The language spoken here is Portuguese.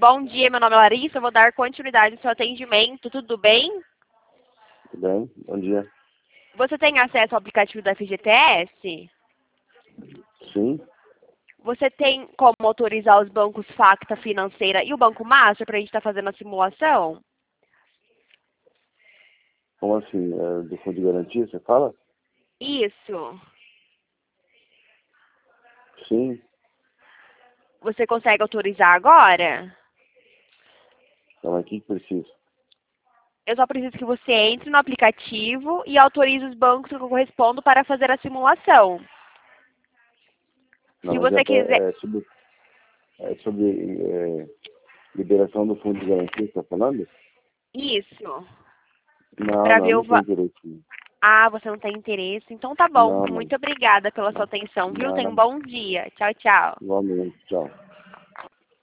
Bom dia, meu nome é Larissa, eu vou dar continuidade ao seu atendimento, tudo bem? Tudo bem? Bom dia. Você tem acesso ao aplicativo da FGTS? Sim? Você tem como autorizar os bancos Facta Financeira e o Banco Master para a gente estar fazendo a simulação? Como assim? Do fundo de garantia, você fala? Isso. Sim. Você consegue autorizar agora? Então, aqui que precisa. Eu só preciso que você entre no aplicativo e autorize os bancos que correspondem para fazer a simulação. Não, Se mas você quiser... é sobre liberação do fundo de garantia que você está falando? Isso. Não, Para não, ver o... não tem interesse. Ah, você não tem interesse? Então tá bom. Não, não, Muito obrigada pela sua não. atenção, viu? Tenha um Nada. bom dia. Tchau, tchau. Igualmente. Tchau.